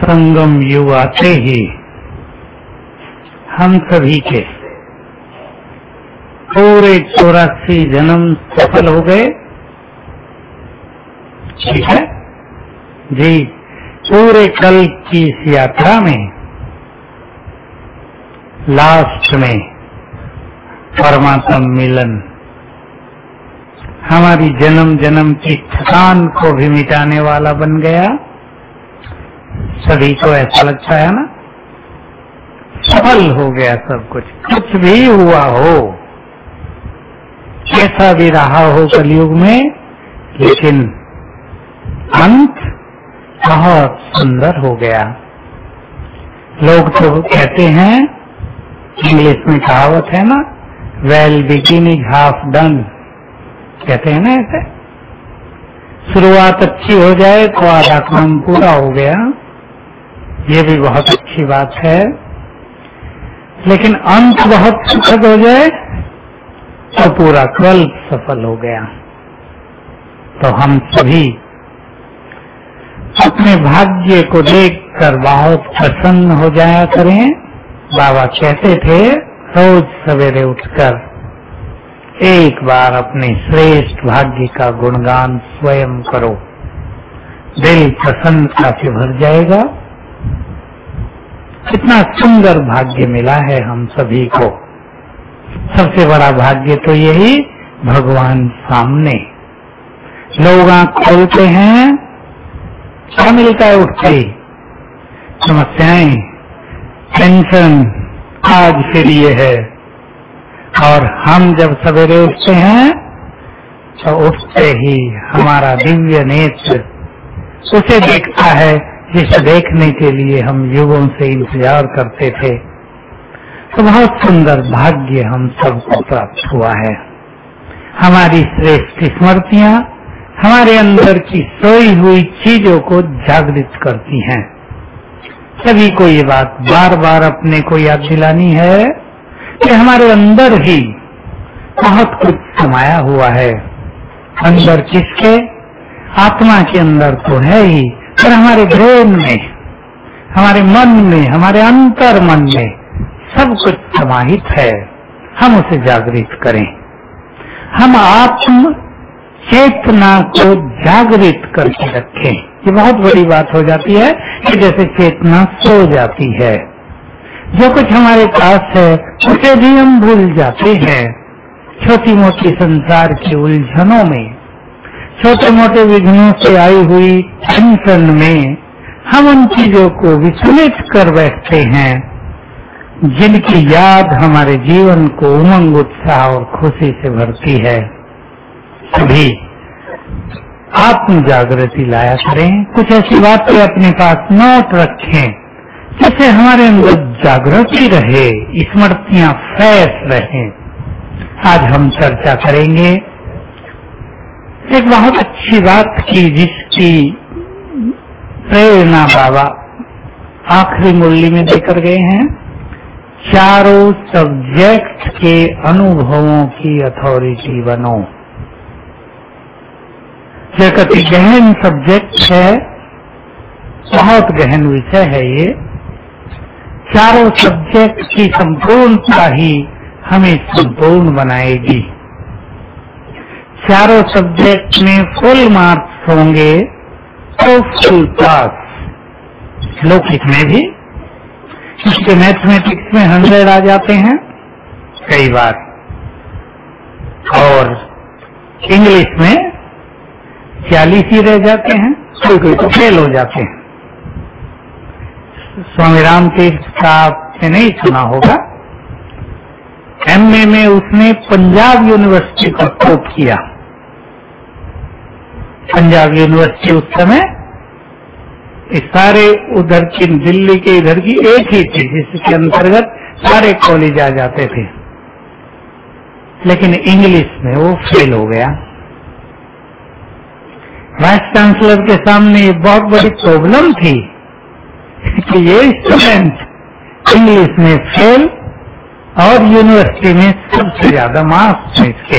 संगम युग आते ही हम सभी के पूरे 84 जन्म सफल हो गए। ठीक है जी। पूरे कल की इस यात्रा में लास्ट में परमात्मा मिलन हमारी जन्म जन्म की थकान को भी मिटाने वाला बन गया। सभी को ऐसा लगता है ना, सफल हो गया सब कुछ। कुछ भी हुआ हो, कैसा भी रहा हो कलयुग में, लेकिन अंत बहुत सुंदर हो गया। लोग तो कहते हैं, इंग्लिश में कहावत है ना, वेल बिगिनिंग हाफ डन, कहते हैं ना ऐसे। शुरुआत अच्छी हो जाए तो आधा काम पूरा हो गया, ये भी बहुत अच्छी बात है। लेकिन अंत बहुत सुखद हो जाए तो पूरा कल्प सफल हो गया। तो हम सभी अपने भाग्य को देखकर बहुत प्रसन्न हो जाया करें। बाबा कहते थे, रोज सवेरे उठकर एक बार अपने श्रेष्ठ भाग्य का गुणगान स्वयं करो, दिल प्रसन्नता से भर जाएगा। कितना सुंदर भाग्य मिला है हम सभी को। सबसे बड़ा भाग्य तो यही, भगवान सामने। लोग आंख खोलते हैं, क्या मिलता है उठते ही? समस्याएं, टेंशन, आज फिर ये है। और हम जब सवेरे उठते हैं तो उठते ही हमारा दिव्य नेत्र उसे देखता है जिसे देखने के लिए हम युगों से इंतजार करते थे। तो बहुत सुंदर भाग्य हम सबको प्राप्त हुआ है। हमारी श्रेष्ठ स्मृतियां हमारे अंदर की सोई हुई चीजों को जागृत करती हैं। सभी को ये बात बार बार अपने को याद दिलानी है कि हमारे अंदर ही बहुत कुछ समाया हुआ है। अंदर किसके? आत्मा के अंदर तो है ही, पर हमारे ब्रेन में, हमारे मन में, हमारे अंतर मन में सब कुछ समाहित है। हम उसे जागृत करें। हम आत्म चेतना को जागृत करके रखें। ये बहुत बड़ी बात हो जाती है कि जैसे चेतना सो जाती है, जो कुछ हमारे पास है उसे भी हम भूल जाते हैं। छोटी मोटी संसार की उलझनों में, छोटे मोटे विघ्नों से आई हुई टेंशन में हम उन चीजों को विस्मृत कर बैठते हैं जिनकी याद हमारे जीवन को उमंग, उत्साह और खुशी से भरती है। सभी आत्म जागृति लाया करें। कुछ ऐसी बातें अपने पास नोट रखें जिससे हमारे अंदर जागृति रहे, स्मृतियां फ्रेश रहें। आज हम चर्चा करेंगे एक बहुत अच्छी बात की, जिसकी प्रेरणा बाबा आखिरी मुरली में देकर गए हैं। चारों सब्जेक्ट के अनुभवों की अथॉरिटी बनो। एक अति गहन सब्जेक्ट है, बहुत गहन विषय है ये। चारों सब्जेक्ट की संपूर्णता ही हमें संपूर्ण बनाएगी। चारों सब्जेक्ट में फुल मार्क्स होंगे तो फुल पास। लौकिक में भी, इसके मैथमेटिक्स में 100 आ जाते हैं कई बार, और इंग्लिश में 40 ही रह जाते हैं, कोई कोई तो फेल हो जाते हैं। स्वामी राम तीर्थ का आपने नहीं सुना होगा, एमए में उसने पंजाब यूनिवर्सिटी को टॉप किया। पंजाब यूनिवर्सिटी उस समय इस सारे उधर की, दिल्ली के इधर की एक ही थी जिसके अंतर्गत सारे कॉलेज आ जाते थे, लेकिन इंग्लिश में वो फेल हो गया। वाइस चांसलर के सामने ये बहुत बड़ी प्रॉब्लम थी कि ये स्टूडेंट इंग्लिश में फेल और यूनिवर्सिटी में सबसे ज्यादा मार्क्स थे इसके।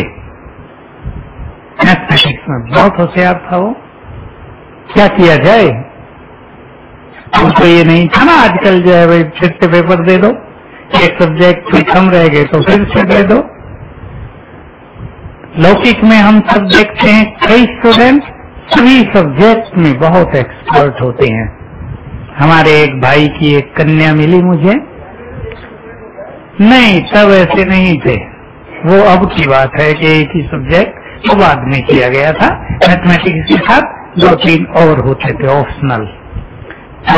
मैथमेटिक्स में बहुत होशियार था वो। क्या किया जाए? उनको ये नहीं था ना आजकल जो है भाई फिर से पेपर दे दो, एक सब्जेक्ट में कम रह गए तो फिर से दे दो। लौकिक में हम सब देखते हैं कई स्टूडेंट सभी सब्जेक्ट में बहुत एक्सपर्ट होते हैं। हमारे एक भाई की एक कन्या मिली मुझे, नहीं तब ऐसे नहीं थे, वो अब की बात है कि एक ही सब्जेक्ट तो बाद में किया गया था, मैथमेटिक्स के साथ 2-3 और होते थे ऑप्शनल। तो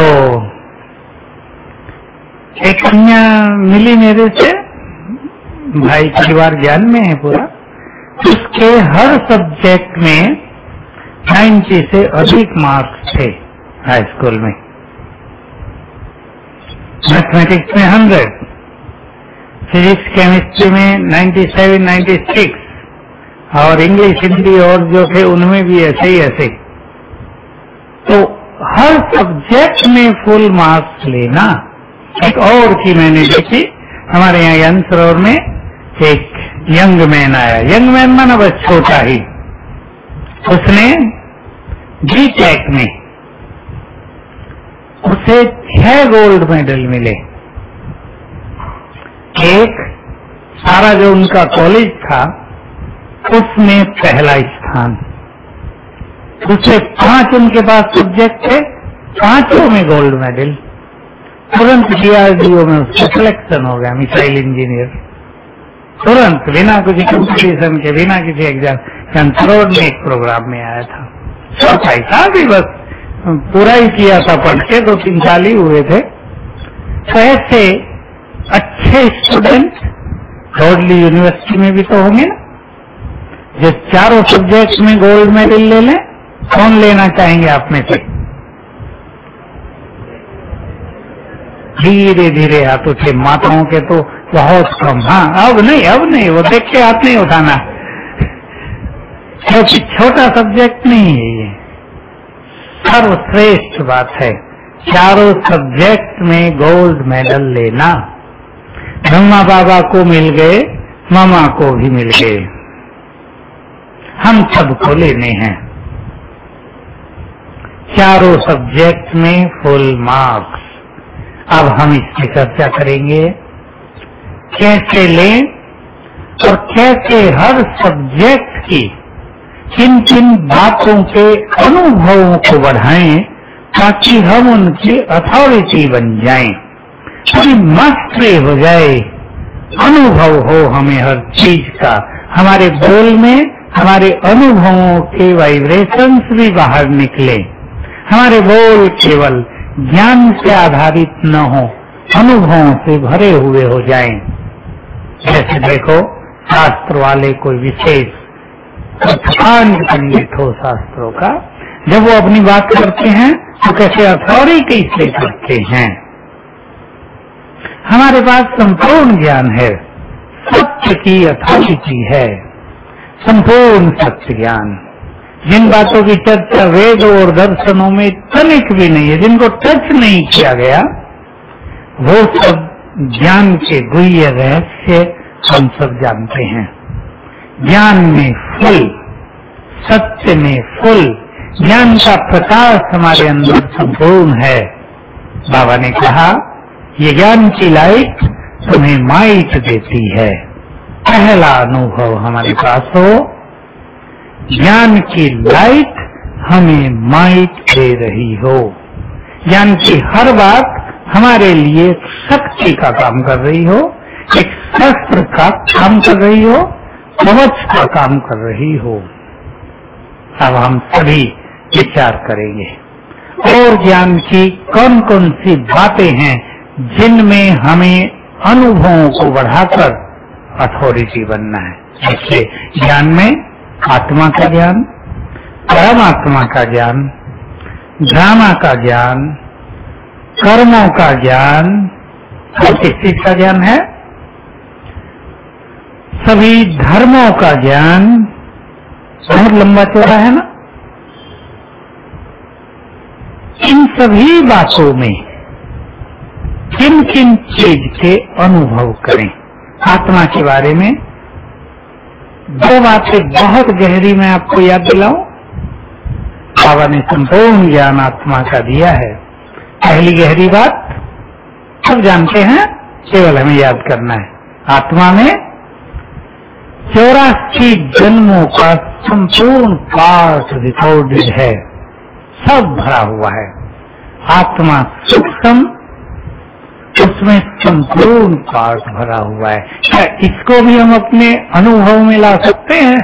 एक कन्या मिली मेरे से, भाई परिवार ज्ञान में है पूरा, उसके हर सब्जेक्ट में 90 से अधिक मार्क्स थे हाई स्कूल में। मैथमेटिक्स में 100, फिजिक्स केमिस्ट्री में 97, 96 और इंग्लिश हिंदी और जो थे उनमें भी ऐसे ही ऐसे। तो हर सब्जेक्ट में फुल मार्क्स लेना। एक और की मैंने देखी, हमारे यहाँ ज्ञान सरोवर में एक यंग मैन आया, यंग मैन माना बस छोटा ही, उसने बीटेक में उसे 6 गोल्ड मेडल मिले। एक सारा जो उनका कॉलेज था उसमें पहला स्थान, दूसरे 5 उनके पास सब्जेक्ट थे, 5 में गोल्ड मेडल। तुरंत DRDO में उसका सिलेक्शन हो गया, मिसाइल इंजीनियर, तुरंत बिना कुछ कंपटीशन के, बिना किसी एग्जाम। कंट्रोल में एक प्रोग्राम में आया था, छोटा ही था भी, बस पूरा ही किया था पढ़ के, 2-3 साल ही हुए थे। तो ऐसे अच्छे स्टूडेंट ब्रॉडली यूनिवर्सिटी में भी तो होंगे ना, जो चारों सब्जेक्ट में गोल्ड मेडल ले लें। कौन लेना चाहेंगे आप में से? धीरे धीरे हाथ उठे, माताओं के तो बहुत कम। हाँ अब नहीं, वो देख के हाथ नहीं उठाना, क्योंकि छोटा सब्जेक्ट नहीं है ये, सर्वश्रेष्ठ बात है चारों सब्जेक्ट में गोल्ड मेडल लेना। ब्रह्मा बाबा को मिल गए, मामा को भी मिल गए, हम सबको लेने हैं। चारों सब्जेक्ट में फुल मार्क्स। अब हम इस पर चर्चा करेंगे, कैसे लें और कैसे हर सब्जेक्ट की किन किन बातों के अनुभवों को बढ़ाएं ताकि हम उनकी अथॉरिटी बन जाएं, पूरी मास्टरी हो जाए, अनुभव हो हमें हर चीज का। हमारे बोल में हमारे अनुभवों के वाइब्रेशंस भी बाहर निकले, हमारे बोल केवल ज्ञान से आधारित न हो, अनुभवों से भरे हुए हो जाएं। जैसे देखो शास्त्र वाले कोई विशेष प्रधान पंडित हो शास्त्रों का, जब वो अपनी बात करते हैं तो कैसे अथॉरिटी से करते हैं। हमारे पास संपूर्ण ज्ञान है, सत्य की अथॉरिटी है, संपूर्ण सत्य ज्ञान। जिन बातों की चर्चा वेद और दर्शनों में तनिक भी नहीं है, जिनको टच नहीं किया गया, वो सब ज्ञान के गुह्य रहस्य हम सब जानते हैं। ज्ञान में फुल, सत्य में फुल, ज्ञान का प्रकाश हमारे अंदर संपूर्ण है। बाबा ने कहा ये ज्ञान की लाइट तुम्हें माइट देती है। पहला अनुभव हमारे पास हो, ज्ञान की लाइट हमें माइट दे रही हो, ज्ञान की हर बात हमारे लिए शक्ति का काम कर रही हो, एक शस्त्र का काम कर रही हो, कवच का काम कर रही हो। अब हम सभी विचार करेंगे और ज्ञान की कौन कौन सी बातें हैं जिनमें हमें अनुभवों को बढ़ाकर अथॉरिटी बनना है। जैसे ज्ञान में आत्मा का ज्ञान, परमात्मा का ज्ञान, ड्रामा का ज्ञान, कर्मों का ज्ञान और किस चीज का ज्ञान है? सभी धर्मों का ज्ञान। बहुत लंबा चौड़ा है ना। इन सभी बातों में किन किन चीज के अनुभव करें। आत्मा के बारे में 2 बातें बहुत गहरी मैं आपको याद दिलाऊं। बाबा ने संपूर्ण ज्ञान आत्मा का दिया है। पहली गहरी बात सब जानते हैं, केवल हमें याद करना है। आत्मा में 84 जन्मों का संपूर्ण पाठ रिकॉर्डेड है, सब भरा हुआ है। आत्मा सूक्ष्म, उसमें संपूर्ण पाठ भरा हुआ है। क्या इसको भी हम अपने अनुभव में ला सकते हैं?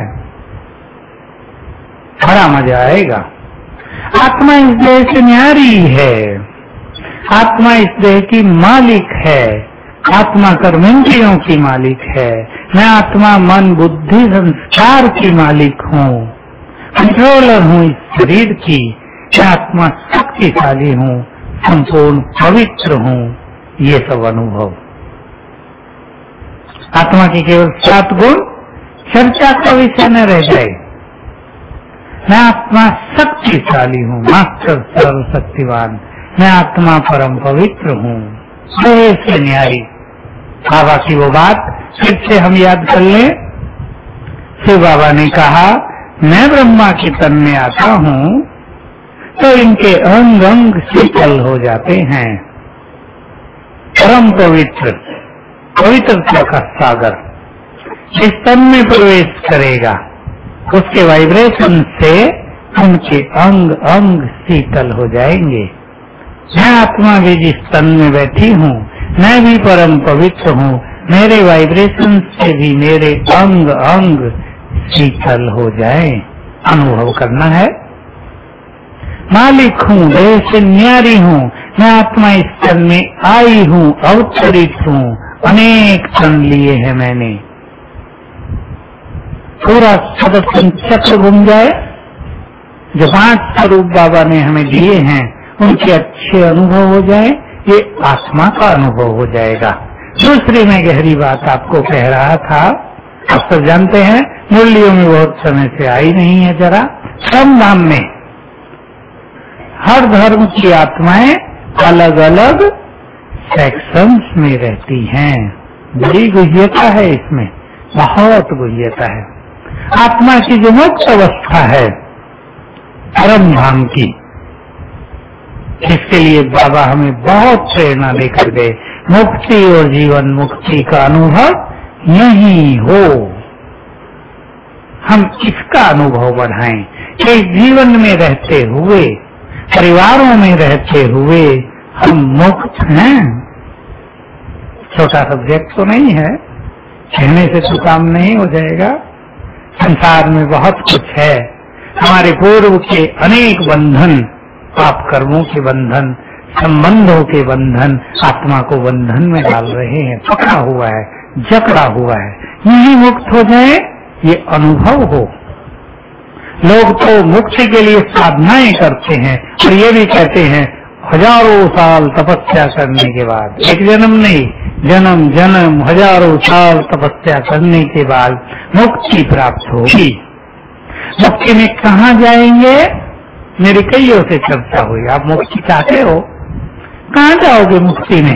बड़ा मजा आएगा। आत्मा इस देह से न्यारी है, आत्मा इस देह की मालिक है, आत्मा कर्मेंद्रियों की मालिक है। मैं आत्मा मन बुद्धि संस्कार की मालिक हूँ, कंट्रोलर हूँ इस शरीर की। मैं आत्मा शक्तिशाली हूँ, संपूर्ण पवित्र हूँ। ये सब अनुभव। आत्मा के केवल 7 गुण चर्चा का विषय न रह जाए। मैं आत्मा शक्तिशाली हूँ, मास्टर सर्वशक्तिवान। मैं आत्मा परम पवित्र हूँ, देह से न्यारी। बाबा की वो बात फिर से हम याद कर लें। शिव बाबा ने कहा, मैं ब्रह्मा के तन में आता हूँ तो इनके अंग अंग शीतल हो जाते हैं। परम पवित्र, पवित्रता का सागर जिस तन में प्रवेश करेगा, उसके वाइब्रेशन से उनके अंग अंग शीतल हो जाएंगे। मैं आत्मा भी जिस तन में बैठी हूँ, मैं भी परम पवित्र हूँ। मेरे वाइब्रेशन से भी मेरे अंग अंग शीतल हो जाए। अनुभव करना है। मालिक हूँ, देह से न्यारी हूँ। मैं आत्मा इस तन में आई हूँ, अवतरित हूँ। अनेक तन लिए हैं मैंने। पूरा सदस्यन चक्र घूम जाए। जो 5 स्वरूप बाबा ने हमें दिए हैं, उनके अच्छे अनुभव हो जाए, ये आत्मा का अनुभव हो जाएगा। दूसरी मैं गहरी बात आपको कह रहा था, आप सब जानते हैं, मुरलियों में बहुत समय से आई नहीं है। जरा श्रमधाम में हर धर्म की आत्माएं अलग अलग सेक्शंस में रहती हैं। बड़ी गुह्यता है इसमें, बहुत गुह्यता है। आत्मा की जो मुक्त अवस्था है परम धाम की, इसके लिए बाबा हमें बहुत प्रेरणा देकर गए। मुक्ति और जीवन मुक्ति का अनुभव यही हो, हम इसका अनुभव बढ़ाएं कि जीवन में रहते हुए, परिवारों में रहते हुए हम मुक्त हैं। छोटा सब्जेक्ट तो नहीं है, कहने से तो काम नहीं हो जाएगा। संसार में बहुत कुछ है। हमारे पूर्व के अनेक बंधन, पाप कर्मों के बंधन, संबंधों के बंधन आत्मा को बंधन में डाल रहे हैं, पकड़ा हुआ है, जकड़ा हुआ है। यही मुक्त हो जाए, ये अनुभव हो। लोग तो मुक्ति के लिए साधनाएं करते हैं और ये भी कहते हैं हजारों साल तपस्या करने के बाद, एक जन्म नहीं, जन्म जन्म हजारों साल तपस्या करने के बाद मुक्ति प्राप्त होगी। मुक्ति में कहाँ जाएंगे? मेरी कईयों से चर्चा हुई, आप मुक्ति चाहते हो, कहाँ जाओगे मुक्ति में?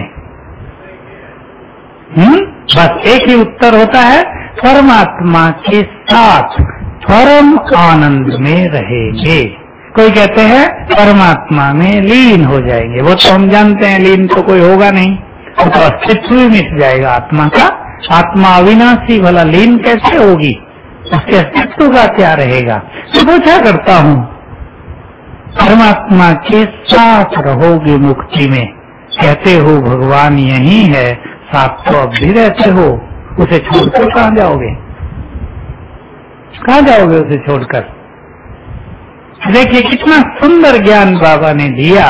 बस एक ही उत्तर होता है, परमात्मा के साथ परम आनंद में रहेंगे। कोई कहते हैं परमात्मा में लीन हो जाएंगे। वो तो हम जानते हैं लीन तो कोई होगा नहीं, वो तो अस्तित्व ही मिट जाएगा आत्मा का। आत्मा अविनाशी, भला लीन कैसे होगी? उसके अस्तित्व का क्या रहेगा? तो पूछा करता हूँ, परमात्मा के साथ रहोगे मुक्ति में, कहते हो भगवान यही है, साथ तो अब भी रहते हो, उसे छोड़कर कहाँ जाओगे? कहाँ जाओगे उसे छोड़कर? देखिए कितना सुंदर ज्ञान बाबा ने दिया,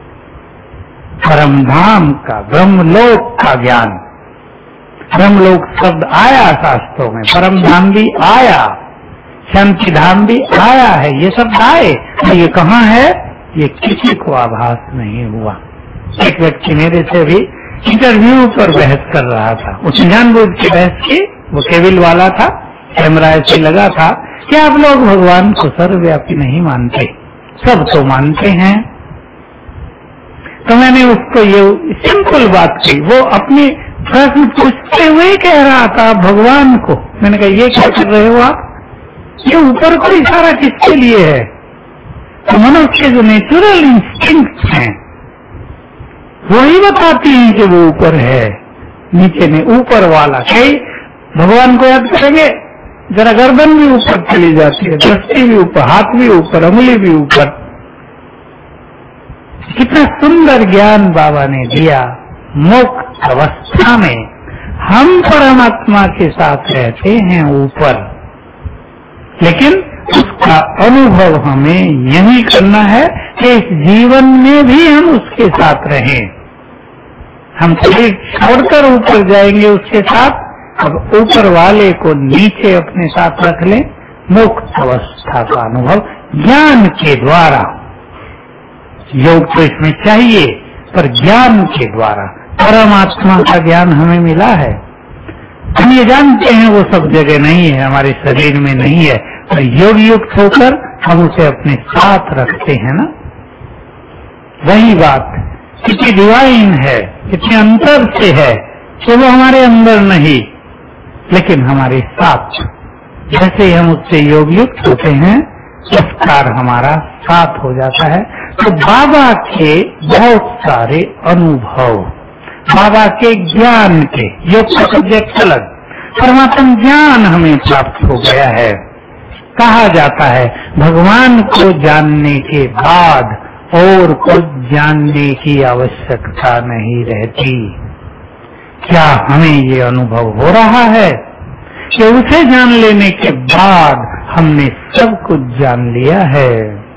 परमधाम का, ब्रह्मलोक का ज्ञान। ब्रह्मलोक शब्द आया शास्त्रों में, परमधाम भी आया, शांति धाम भी आया है, ये शब्द आए। ये कहाँ है? ये किसी को आभास नहीं हुआ। एक व्यक्ति मेरे से भी इंटरव्यू पर बहस कर रहा था, उसने जानबूझ के बहस की, वो केबिल वाला था, कैमरा ऐसे लगा था कि आप लोग भगवान को सर्वव्यापी नहीं मानते, सब तो मानते हैं। तो मैंने उसको ये सिंपल बात कही, वो अपनी प्रश्न पूछते हुए कह रहा था भगवान को। मैंने कहा ये क्या कर रहे हो आप? ये ऊपर को इशारा किसके लिए है? तो मनुष्य के जो नेचुरल इंस्टिंक्ट हैं, वही बताती हैं कि वो ऊपर है, नीचे में ऊपर वाला। कई भगवान को याद करेंगे, जरा गर्दन भी ऊपर चली जाती है, दृष्टि भी ऊपर, हाथ भी ऊपर, अंगुली भी ऊपर। कितना सुंदर ज्ञान बाबा ने दिया। मुक्त अवस्था में हम परमात्मा के साथ रहते हैं ऊपर, लेकिन उसका अनुभव हमें यही करना है कि इस जीवन में भी हम उसके साथ रहें। हम शरीर छोड़कर ऊपर जाएंगे उसके साथ, अब ऊपर वाले को नीचे अपने साथ रख लें। मुक्त अवस्था का अनुभव ज्ञान के द्वारा, योग तो इसमें चाहिए पर ज्ञान के द्वारा। परमात्मा का ज्ञान हमें मिला है, हम ये जानते हैं वो सब जगह नहीं है, हमारे शरीर में नहीं है, पर योग युक्त होकर हम उसे अपने साथ रखते हैं ना। वही बात कितनी डिवाइन है, कितने अंतर से है कि वो हमारे अंदर नहीं लेकिन हमारे साथ। जैसे ही हम उससे योग युक्त होते हैं, संस्कार हमारा साथ हो जाता है। तो बाबा के बहुत सारे अनुभव, बाबा के ज्ञान के, योग का सब्जेक्ट अलग, परमात्म ज्ञान हमें प्राप्त हो गया है। कहा जाता है भगवान को जानने के बाद और कुछ जानने की आवश्यकता नहीं रहती। क्या हमें ये अनुभव हो रहा है कि उसे जान लेने के बाद हमने सब कुछ जान लिया है?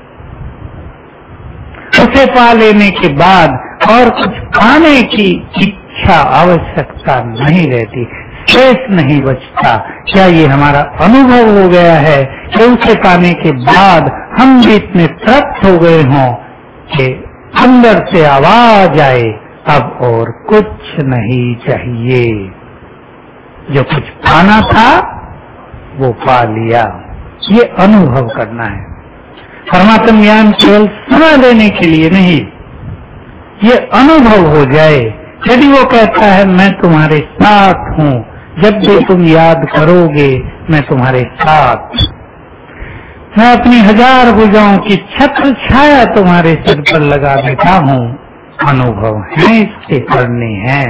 उसे पा लेने के बाद और कुछ पाने की इच्छा, आवश्यकता नहीं रहती, शेष नहीं बचता। क्या ये हमारा अनुभव हो गया है कि उसे पाने के बाद हम भी इतने तृप्त हो गए हों कि अंदर से आवाज आए, अब और कुछ नहीं चाहिए, जो कुछ पाना था वो पा लिया। ये अनुभव करना है। परमात्म ज्ञान केवल सुना देने के लिए नहीं, ये अनुभव हो जाए। यदि वो कहता है मैं तुम्हारे साथ हूँ, जब भी तुम याद करोगे मैं तुम्हारे साथ, मैं अपनी 1000 भुजाओं की छत्र छाया तुम्हारे सिर पर लगा देता हूँ। अनुभव है, इसके करने हैं।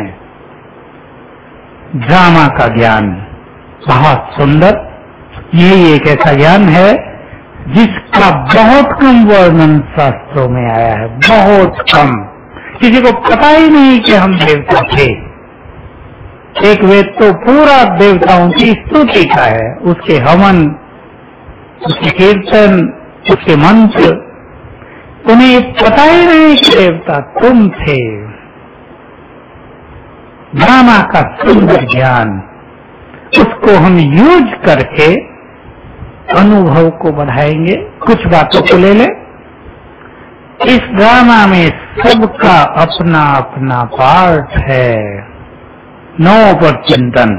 ड्रामा का ज्ञान बहुत सुंदर, यही एक ऐसा ज्ञान है जिसका बहुत कम वर्णन शास्त्रों में आया है, बहुत कम। किसी को पता ही नहीं कि हम देवता थे। एक वेद तो पूरा देवताओं की स्तुति का है, उसके हवन, उसके कीर्तन, उसके मंत्र। उन्हें ये पता ही नहीं कि देवता तुम थे। ड्रामा का सुंदर ज्ञान, उसको हम यूज करके अनुभव को बढ़ाएंगे। कुछ बातों को ले ले। इस ड्रामा में सबका अपना अपना पार्ट है। नो पर चिंतन,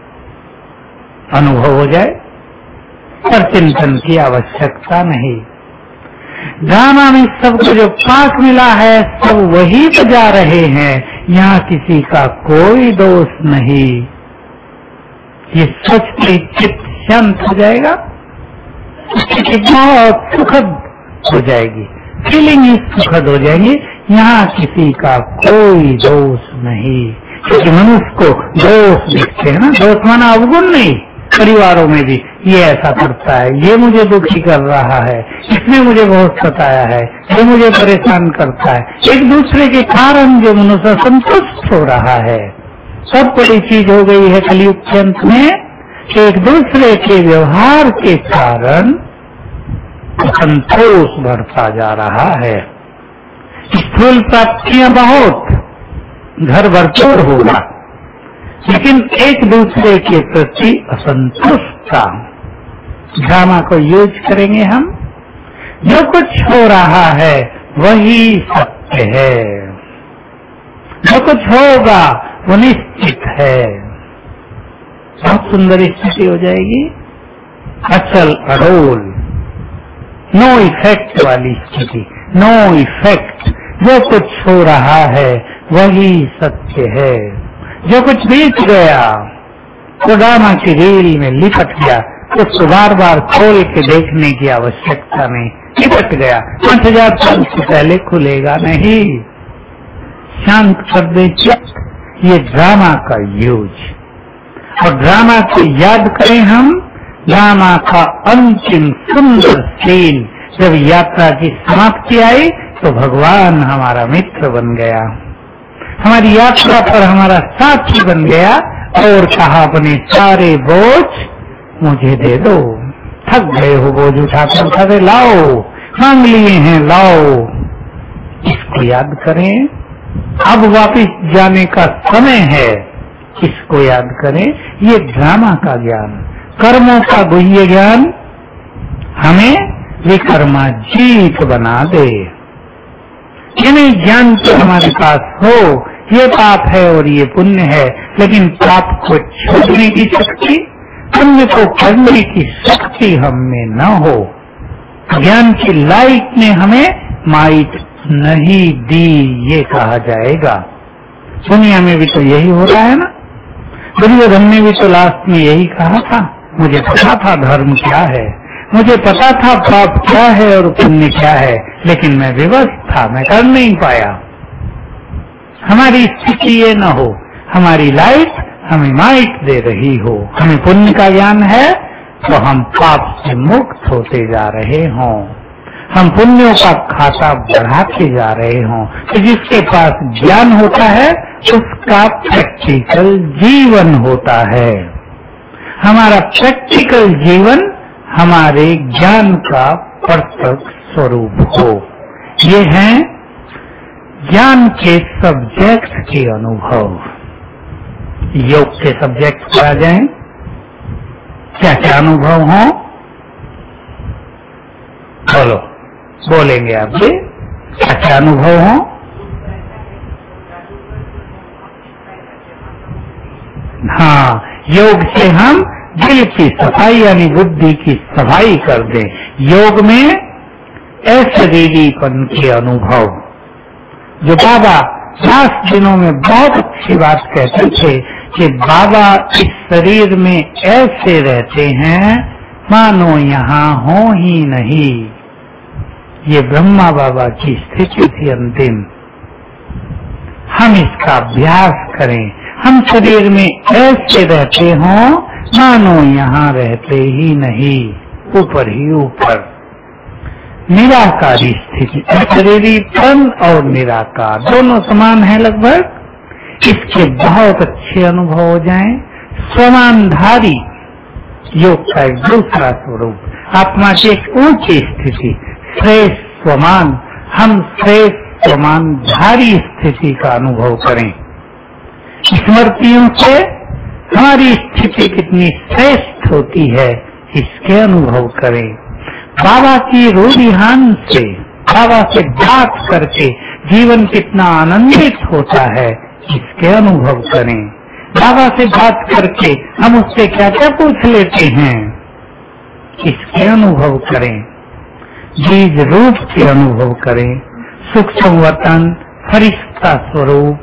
अनुभव हो जाए पर चिंतन की आवश्यकता नहीं। ड्रामा में सबको जो पाठ मिला है सब वही बजा रहे हैं, यहाँ किसी का कोई दोष नहीं। ये सोचते चित्त शांत हो जाएगा, बहुत सुखद हो जाएगी, फीलिंग ही सुखद हो जाएगी। यहाँ किसी का कोई दोष नहीं, क्योंकि मनुष्य को दोष दिखते हैं ना। दोष माना अवगुण नहीं। परिवारों में भी ये ऐसा करता है, ये मुझे दुखी कर रहा है, इसने मुझे बहुत सताया है, ये मुझे परेशान करता है। एक दूसरे के कारण जो मनुष्य संतुष्ट हो रहा है, सब बड़ी चीज हो गई है कलयुग के अंत में, एक दूसरे के व्यवहार के कारण संतोष बढ़ता जा रहा है। स्थूल प्राप्तियां बहुत, घर भरपूर होगा, लेकिन एक दूसरे के प्रति असंतुष्टता। ड्रामा को यूज करेंगे हम। जो कुछ हो रहा है वही सत्य है, जो कुछ होगा वो निश्चित है। बहुत सुंदर स्थिति हो जाएगी, अचल अडोल, नो इफेक्ट वाली स्थिति। नो इफेक्ट, जो कुछ हो रहा है वही सत्य है। जो कुछ बीत गया वो ड्रामा की रील में लिपट गया, उसको बार बार खोल के देखने की आवश्यकता नहीं। लिपट गया, 5000 साल से पहले खुलेगा नहीं। शांत कर दे चित्त, ये ड्रामा का यूज। और ड्रामा को याद करें हम, ड्रामा का अंतिम सुंदर सीन, जब यात्रा की समाप्ति आई तो भगवान हमारा मित्र बन गया, हमारी यात्रा पर हमारा साथी बन गया और कहा अपने सारे बोझ मुझे दे दो, थक गए हो बोझ उठाकर, उठाते लाओ, मांग लिए हैं लाओ। इसको याद करें, अब वापिस जाने का समय है, इसको याद करें। ये ड्रामा का ज्ञान, कर्मों का गुह्य ज्ञान हमें विकर्माजीत बना दे। ये नहीं ज्ञान तो हमारे पास हो, ये पाप है और ये पुण्य है, लेकिन पाप को छोड़ने की शक्ति, पुण्य को करने की शक्ति हम में न हो। ज्ञान की लाइट ने हमें माइट नहीं दी, ये कहा जाएगा। दुनिया में भी तो यही हो रहा है ना। दुर्योधन ने भी तो लास्ट में यही कहा था, मुझे पता था धर्म क्या है, मुझे पता था पाप क्या है और पुण्य क्या है, लेकिन मैं विवश था, मैं कर नहीं पाया। हमारी स्थिति ये न हो, हमारी लाइट हमें माइट दे रही हो। हमें पुण्य का ज्ञान है तो हम पाप से मुक्त होते जा रहे हों, हम पुण्यों का खाता बढ़ाते जा रहे हों। तो जिसके पास ज्ञान होता है उसका प्रैक्टिकल जीवन होता है। हमारा प्रैक्टिकल जीवन हमारे ज्ञान का प्रत्यक्ष स्वरूप हो। ये हैं ज्ञान के सब्जेक्ट के अनुभव। योग के सब्जेक्ट पर आ जाएं, क्या क्या अनुभव हो, बोलो, बोलेंगे आपके क्या क्या अनुभव हो। हाँ, योग से हम दिल की सफाई यानी बुद्धि की सफाई कर दें। योग में अशरीरीपन के अनुभव, जो बाबा लास्ट दिनों में बहुत अच्छी बात कहते थे कि बाबा इस शरीर में ऐसे रहते हैं मानो यहाँ हो ही नहीं। ये ब्रह्मा बाबा की स्थिति थी अंतिम। हम इसका अभ्यास करें, हम शरीर में ऐसे रहते हों मानो यहाँ रहते ही नहीं, ऊपर ही ऊपर। निराकारी स्थिति, शरीरीपन और निराकार दोनों समान है लगभग। इसके बहुत अच्छे अनुभव हो जाएं। स्वमानधारी योग का एक दूसरा स्वरूप, आत्मा की एक ऊंची स्थिति, श्रेष्ठ स्वमान। हम श्रेष्ठ स्वमानधारी स्थिति का अनुभव करें। स्मृतियों से हमारी स्थिति कितनी श्रेष्ठ होती है, इसके अनुभव करें। बाबा की रूढ़िहान से, बाबा से बात करके जीवन कितना आनंदित होता है, इसके अनुभव करें। बाबा से बात करके हम उससे क्या क्या पूछ लेते हैं, इसके अनुभव करें। बीज रूप के अनुभव करें। सुख संवतन, फरिश्ता स्वरूप,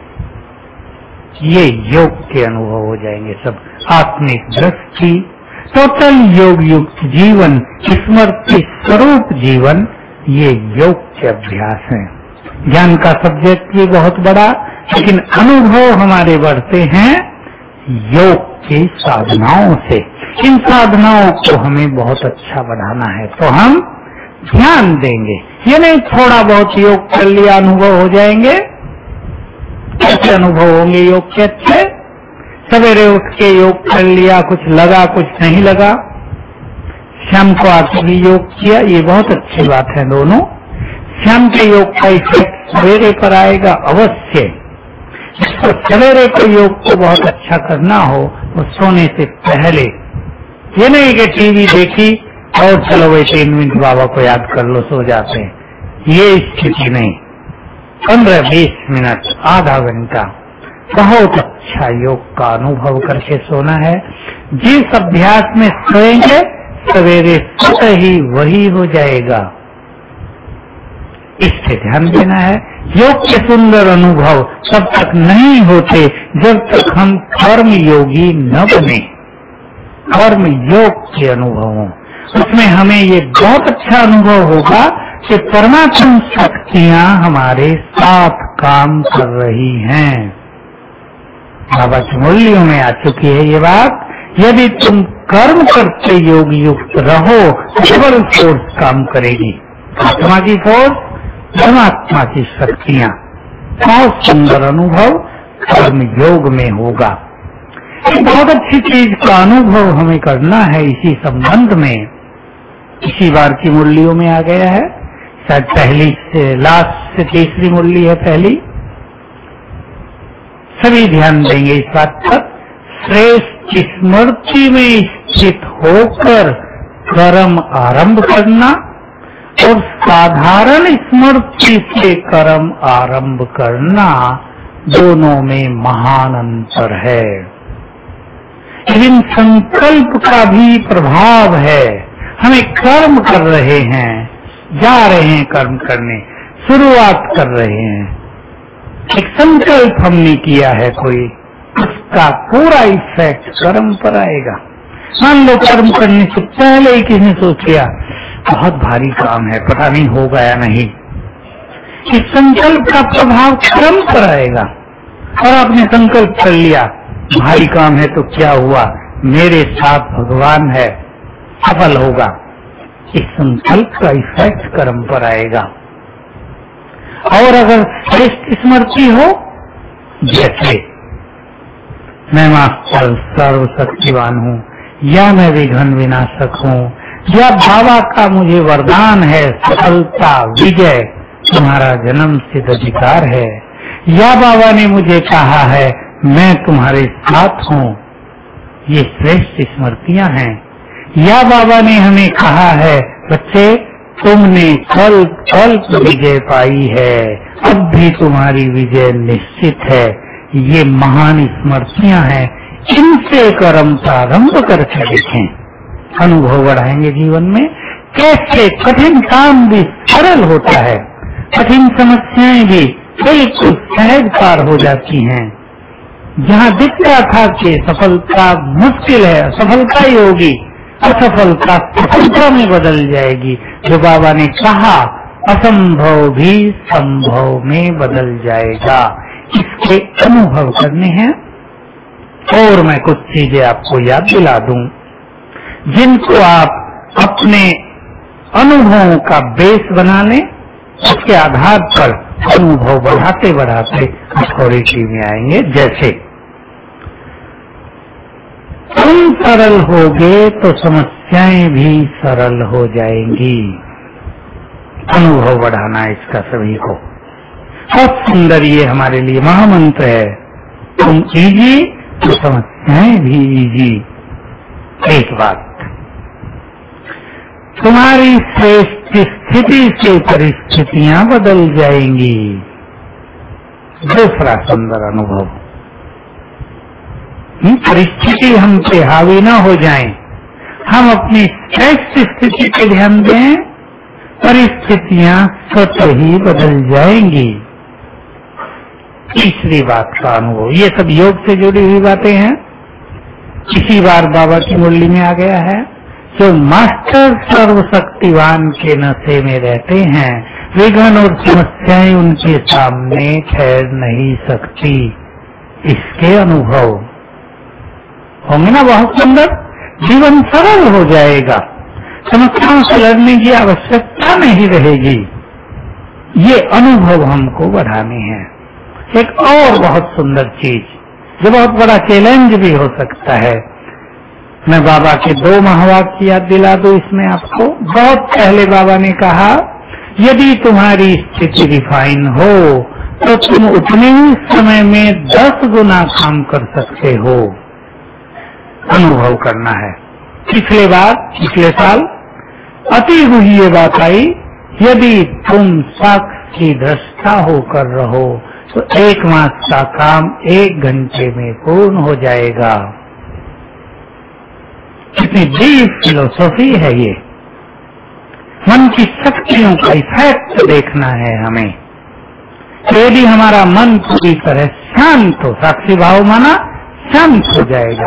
ये योग के अनुभव हो जाएंगे सब। आत्मिक दृष्टि, टोटल योग युक्त जीवन, स्मृति स्वरूप जीवन, ये योग के अभ्यास हैं। ज्ञान का सब्जेक्ट भी बहुत बड़ा, लेकिन अनुभव हमारे बढ़ते हैं योग की साधनाओं से। इन साधनाओं को हमें बहुत अच्छा बढ़ाना है तो हम ध्यान देंगे। ये नहीं थोड़ा बहुत योग कर लिया अनुभव हो जाएंगे। कैसे अनुभव होंगे योग के अच्छे? सवेरे उठ के योग कर लिया, कुछ लगा कुछ नहीं लगा, शाम को आके भी योग किया, ये बहुत अच्छी बात है। दोनों शाम के योग का इफेक्ट सवेरे पर आएगा अवश्य। जिसको सवेरे को योग को बहुत अच्छा करना हो वो सोने से पहले, ये नहीं कि टीवी देखी और चलो भाई 3 मिनट बाबा को याद कर लो, सो जाते हैं, ये स्थिति नहीं। 15-20 मिनट, आधा घंटा बहुत अच्छा योग का अनुभव करके सोना है। जिस अभ्यास में सोएंगे सवेरे स्वतः ही वही हो जाएगा, इससे ध्यान देना है। योग के सुंदर अनुभव तब तक नहीं होते जब तक हम कर्म योगी न बने। कर्म योग के अनुभव, उसमें हमें ये बहुत अच्छा अनुभव होगा कि परमात्म शक्तियां हमारे साथ काम कर रही हैं। बाबा की मुरलियों में आ चुकी है ये बात। यदि तुम कर्म करते योग युक्त रहो डबल फोर्स काम करेगी, आत्मा की फोर्स, परमात्मा की शक्तियां। बहुत सुंदर अनुभव कर्म योग में होगा। बहुत अच्छी चीज का अनुभव हमें करना है इसी संबंध में। इसी बार की मुरलियों में आ गया है, शायद पहली से लास्ट से तीसरी मुरली है पहली। सभी ध्यान देंगे इस बात पर। श्रेष्ठ स्मृति में स्थित होकर कर्म आरंभ करना और साधारण स्मृति से कर्म आरंभ करना, दोनों में महान अंतर है। लेकिन संकल्प का भी प्रभाव है। हमें कर्म कर रहे हैं, जा रहे हैं कर्म करने, शुरुआत कर रहे हैं, एक संकल्प हमने किया है कोई, उसका पूरा इफेक्ट कर्म पर आएगा। मान लो कर्म करने से पहले ही किसी ने सोच लिया बहुत भारी काम है, पता नहीं होगा या नहीं, इस संकल्प का प्रभाव कर्म पर आएगा। और आपने संकल्प कर लिया भारी काम है तो क्या हुआ, मेरे साथ भगवान है, सफल होगा, इस संकल्प का इफेक्ट कर्म पर आएगा। और अगर श्रेष्ठ स्मृति हो, जैसे मैं मास्टर सर्वशक्तिवान हूँ, या मैं विघ्न विनाशक हूँ, या बाबा का मुझे वरदान है सफलता विजय, तुम्हारा जन्म सिद्ध अधिकार है, या बाबा ने मुझे कहा है मैं तुम्हारे साथ हूँ, ये श्रेष्ठ स्मृतियां हैं। या बाबा ने हमें कहा है बच्चे तुमने कल विजय पाई है, अब भी तुम्हारी विजय निश्चित है, ये महान स्मृतियां हैं। इनसे कर्म प्रारंभ करके देखें, अनुभव बढ़ाएंगे जीवन में। कैसे कठिन काम भी सरल होता है, कठिन समस्याएं भी बिल्कुल सहज पार हो जाती हैं। जहाँ दिखता था कि सफलता मुश्किल है, सफलता ही होगी, असफलता सफलता में बदल जाएगी। जो बाबा ने कहा असंभव भी संभव में बदल जाएगा, इसके अनुभव करने हैं। और मैं कुछ चीजें आपको याद दिला दूं जिनको आप अपने अनुभवों का बेस बना लें, उसके आधार पर अनुभव बढ़ाते बढ़ाते अथॉरिटी में आएंगे। जैसे तुम सरल होगे तो समस्याएं भी सरल हो जाएंगी। अनुभव बढ़ाना है इसका सभी को। बहुत सुंदर ये हमारे लिए महामंत्र है। तुम इजी तो समस्याएं भी इजी। एक बात, तुम्हारी श्रेष्ठ स्थिति से परिस्थितियां बदल जाएंगी। दूसरा सुंदर अनुभव, परिस्थिति हम पे हावी ना हो जाए, हम अपनी श्रेष्ठ स्थिति पे ध्यान दें, परिस्थितियां स्वतः ही बदल जाएंगी। तीसरी बात का अनुभव, ये सब योग से जुड़ी हुई बातें हैं। इसी बार बाबा की मुरली में आ गया है, जो मास्टर सर्वशक्तिवान के नशे में रहते हैं, विघ्न और समस्याएं उनके सामने ठहर नहीं सकती। इसके अनुभव होंगे ना, बहुत सुंदर। जीवन सरल हो जाएगा, समस्याओं से लड़ने की आवश्यकता नहीं रहेगी। ये अनुभव हमको बढ़ाने हैं। एक और बहुत सुंदर चीज, जो बहुत बड़ा चैलेंज भी हो सकता है, मैं बाबा के 2 महावाक्य याद दिला दूं इसमें आपको। बहुत पहले बाबा ने कहा, यदि तुम्हारी स्थिति रिफाइन हो तो तुम उतने ही समय में 10 गुना काम कर सकते हो। अनुभव करना है। पिछले साल अति हुई ये बात आई, यदि तुम साक्षी दृष्टा होकर रहो तो 1 मास का काम 1 घंटे में पूर्ण हो जाएगा। कितनी डीप फिलोसॉफी है ये। मन की शक्तियों का इफेक्ट देखना है हमें। तो यदि हमारा मन पूरी तरह शांत हो, साक्षी भाव माना शांत हो जाएगा,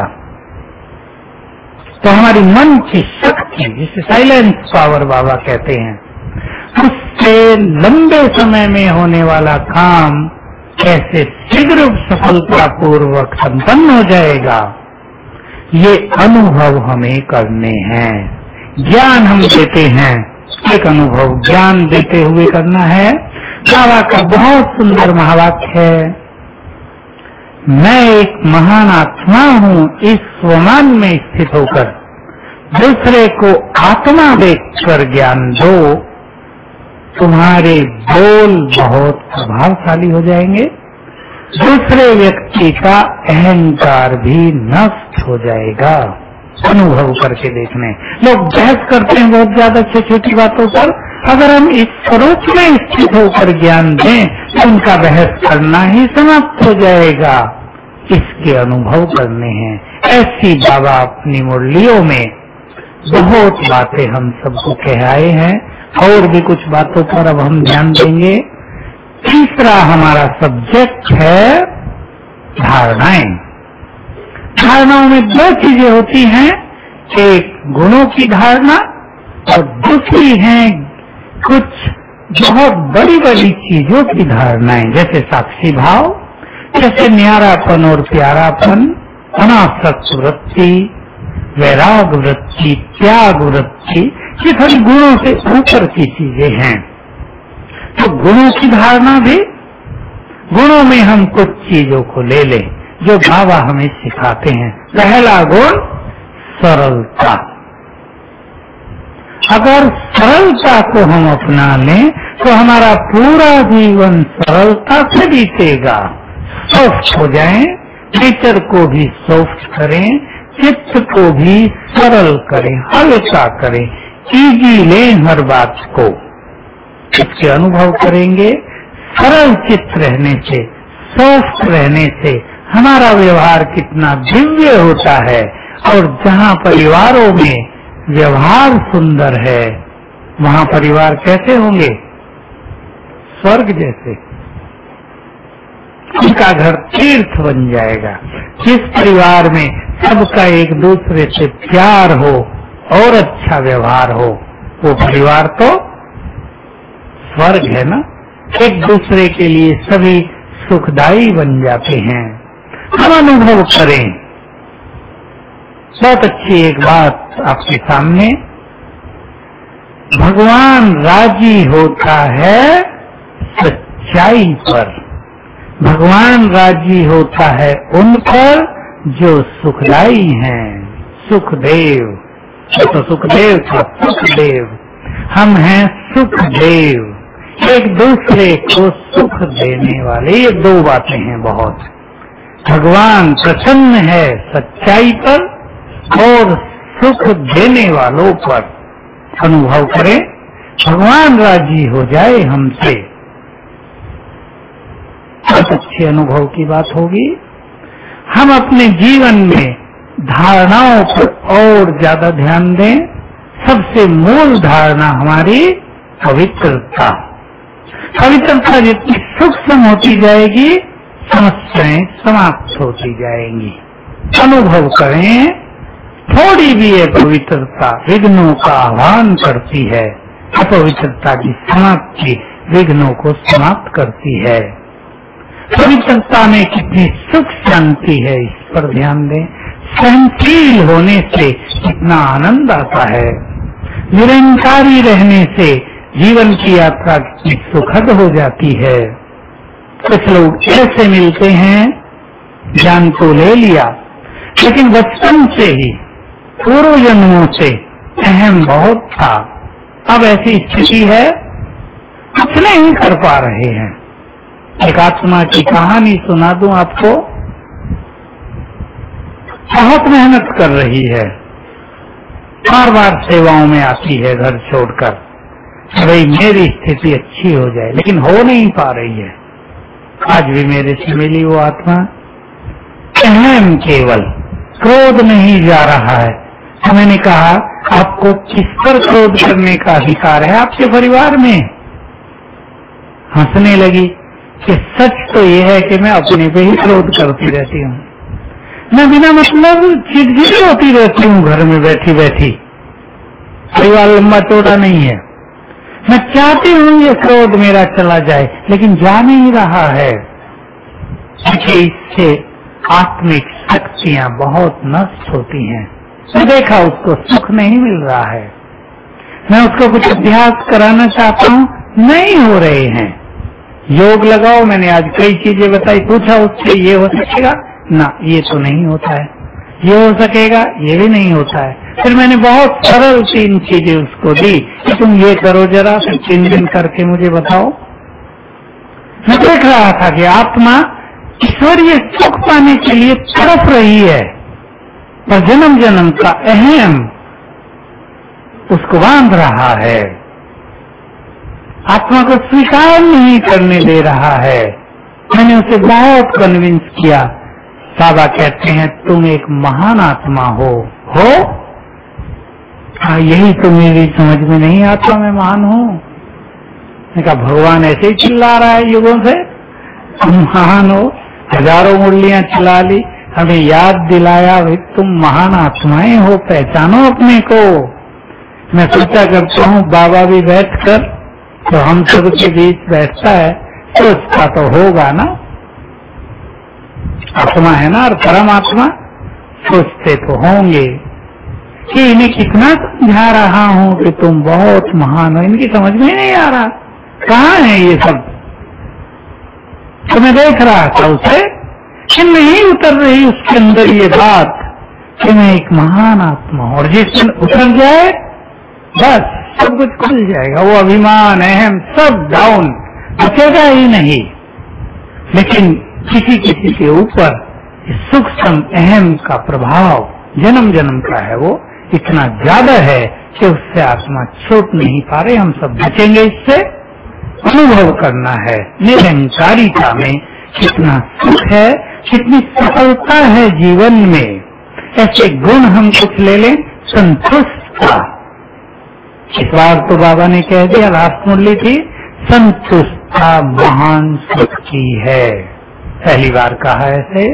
तो हमारी मन की शक्ति, जिसे साइलेंस पावर बाबा कहते हैं, उस इससे लंबे समय में होने वाला काम कैसे शीघ्र सफलता पूर्वक संपन्न हो जाएगा, ये अनुभव हमें करने हैं। ज्ञान हम देते हैं, एक अनुभव ज्ञान देते हुए करना है। बाबा का बहुत सुंदर महावाक्य है, मैं एक महान आत्मा हूँ, इस स्वमान में स्थित होकर दूसरे को आत्मा देखकर ज्ञान दो, तुम्हारे बोल बहुत प्रभावशाली हो जाएंगे, दूसरे व्यक्ति का अहंकार भी नष्ट हो जाएगा। अनुभव करके देखने, लोग बहस करते हैं बहुत ज्यादा छोटी छोटी बातों पर, अगर हम इस स्वरूप में स्थित होकर ज्ञान दें तो उनका बहस करना ही समाप्त हो जाएगा। इसके अनुभव करने हैं। ऐसी बाबा अपनी मुरलियों में बहुत बातें हम सबको कहाए हैं, और भी कुछ बातों पर अब हम ध्यान देंगे। तीसरा हमारा सब्जेक्ट है धारणाएं। धारणाओं में दो चीजें होती हैं, एक गुणों की धारणा और दूसरी है कुछ बहुत बड़ी बड़ी चीजों की धारणाएं, जैसे साक्षी भाव, जैसे न्यारापन और प्यारापन, अनासक्त वृत्ति, वैराग वृत्ति, त्याग वृत्ति, ये सारी गुणों से ऊपर की चीजें हैं। तो गुणों की धारणा भी, गुणों में हम कुछ चीजों को ले लें जो बाबा हमें सिखाते हैं। पहला गुण सरलता। अगर सरलता को हम अपना लें तो हमारा पूरा जीवन सरलता से बीतेगा। सॉफ्ट हो जाएं, नेचर को भी सॉफ्ट करें, चित्त को भी सरल करें, हल्का करें, इजी लें हर बात को। इसके अनुभव करेंगे। सरल चित्त रहने से, सॉफ्ट रहने से हमारा व्यवहार कितना दिव्य होता है, और जहाँ परिवारों में व्यवहार सुंदर है वहाँ परिवार कैसे होंगे? स्वर्ग जैसे। उनका घर तीर्थ बन जाएगा। जिस परिवार में सबका एक दूसरे से प्यार हो और अच्छा व्यवहार हो, वो परिवार तो स्वर्ग है ना। एक दूसरे के लिए सभी सुखदायी बन जाते हैं। हम अनुभव करें। बहुत अच्छी एक बात आपके सामने, भगवान राजी होता है सच्चाई पर। भगवान राजी होता है उन पर जो सुखदाई हैं। सुखदेव, तो सुखदेव था सुखदेव, हम हैं सुखदेव, एक दूसरे को सुख देने वाले। ये दो बातें हैं बहुत। भगवान प्रसन्न है सच्चाई पर और सुख देने वालों पर। अनुभव करें, भगवान राजी हो जाए हमसे, बहुत अच्छे अनुभव की बात होगी। हम अपने जीवन में धारणाओं पर और ज्यादा ध्यान दें। सबसे मूल धारणा हमारी पवित्रता। पवित्रता जितनी सूक्ष्म होती जाएगी, समस्याएं समाप्त होती जाएंगी। अनुभव करें, थोड़ी भी ये पवित्रता विघ्नों का आह्वान करती है। अपवित्रता की समाप्ति विघ्नों को समाप्त करती है। पवित्रता में कितनी सुख शांति है, इस पर ध्यान दें। सहनशील होने से कितना आनंद आता है। निरंकारी रहने से जीवन की यात्रा कितनी सुखद हो जाती है। कुछ लोग ऐसे मिलते हैं, ज्ञान तो ले लिया, लेकिन बचपन से ही पूर्व जन्मों से अहम बहुत था। अब ऐसी स्थिति है, कुछ नहीं कर पा रहे हैं। एक आत्मा की कहानी सुना दूं आपको। बहुत मेहनत कर रही है, बार बार सेवाओं में आती है घर छोड़कर, भाई मेरी स्थिति अच्छी हो जाए, लेकिन हो नहीं पा रही है। आज भी मेरे से मिली वो आत्मा, अहम केवल, क्रोध नहीं जा रहा है। तो मैंने कहा, आपको किस पर क्रोध करने का अधिकार है? आपके परिवार में। हंसने लगी कि सच तो ये है कि मैं अपने पे ही क्रोध करती रहती हूँ। मैं बिना मतलब चिड़चिड़ी होती रहती हूँ घर में बैठी बैठी। परिवार लंबा चौड़ा नहीं है, मैं चाहती हूँ ये क्रोध मेरा चला जाए, लेकिन जा नहीं रहा है, क्योंकि इससे आत्मिक शक्तियां बहुत नष्ट होती हैं। मैं देखा उसको सुख नहीं मिल रहा है, मैं उसको कुछ अभ्यास कराना चाहता हूँ, नहीं हो रहे हैं। योग लगाओ, मैंने आज कई चीजें बताई, पूछा उससे ये हो सकेगा ना, ये तो नहीं होता है, ये हो सकेगा, ये भी नहीं होता है। फिर मैंने बहुत सरल 3 चीजें उसको दी कि तुम ये करो जरा, फिर 3 दिन करके मुझे बताओ। मैं देख रहा था कि आत्मा ईश्वरीय सुख पाने के लिए तड़प रही है, पर जन्म जन्म का अहम उसको बांध रहा है, आत्मा को स्वीकार नहीं करने दे रहा है। मैंने उसे बहुत कन्विंस किया। बाबा कहते हैं तुम एक महान आत्मा हो। यही तो मेरी समझ में नहीं आता, मैं महान हूँ। मैंने कहा भगवान ऐसे ही चिल्ला रहा है युगों से, तुम महान हो, हजारों मुरलियां चला ली, हमें याद दिलाया भाई तुम महान आत्माएं हो, पहचानो अपने को। मैं सोचा करता हूँ बाबा भी बैठकर तो हम सब के बीच बैठता है, सोचता तो होगा ना, आत्मा है ना, और परमात्मा सोचते तो होंगे कि इन्हें कितना समझा रहा हूँ कि तुम बहुत महान हो, इनकी समझ में नहीं आ रहा कहाँ है ये सब। तो मैं देख रहा था उसे कि नहीं उतर रही उसके अंदर ये बात कि मैं एक महान आत्मा हूँ, और जिस दिन उतर जाए बस सब कुछ खुल जाएगा, वो अभिमान अहम सब डाउन, बचेगा ही नहीं। लेकिन किसी किसी के ऊपर सूक्ष्म अहम का प्रभाव जन्म जन्म का है, वो इतना ज्यादा है कि उससे आत्मा छूट नहीं पा रहे। हम सब बचेंगे इससे। अनुभव करना है निरंकारिता में कितना सुख है, कितनी सफलता है जीवन में। ऐसे गुण हम कुछ ले लें, संतुष्टता। इस बार तो बाबा ने कह दिया, लास्ट मुरली थी, संतुष्टता महान सुख की है। पहली बार कहा ऐसे,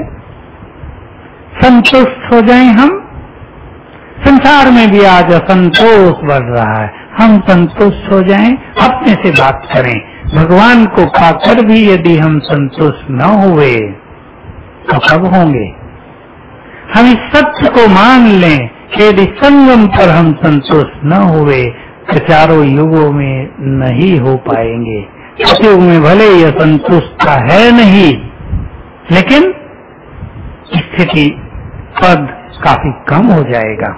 संतुष्ट हो जाएं हम। संसार में भी आज असंतोष बढ़ रहा है, हम संतुष्ट हो जाएं, अपने से बात करें। भगवान को पाकर भी यदि हम संतुष्ट न हुए तो कब होंगे? हम इस सत्य को मान लें कि यदि संगम पर हम संतुष्ट न हुए तो चारों युगों में नहीं हो पाएंगे। सतयुग में भले ही असंतुष्टता है नहीं, लेकिन स्थिति पद काफी कम हो जाएगा।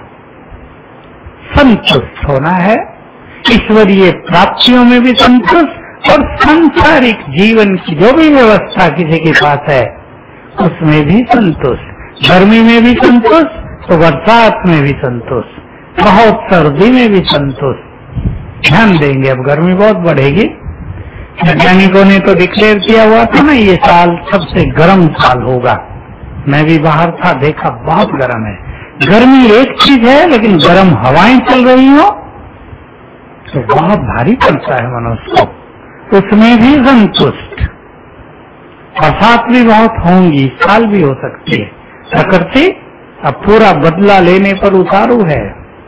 संतुष्ट होना है, ईश्वरीय प्राप्तियों में भी संतुष्ट, और सांसारिक जीवन की जो भी व्यवस्था किसी के पास है उसमें भी संतुष्ट। गर्मी में भी संतुष्ट तो बरसात में भी संतुष्ट, बहुत सर्दी में भी संतुष्ट। ध्यान देंगे, अब गर्मी बहुत बढ़ेगी। वैज्ञानिकों ने तो डिक्लेयर किया हुआ था ना, ये साल सबसे गर्म साल होगा। मैं भी बाहर था, देखा बहुत गर्म है। गर्मी एक चीज है, लेकिन गर्म हवाएं चल रही हो तो बहुत भारी पड़ता है मनुष्य को, उसमें भी संतुष्ट। बरसात भी बहुत होंगी, साल भी हो सकती है। प्रकृति अब पूरा बदला लेने पर उतारू है,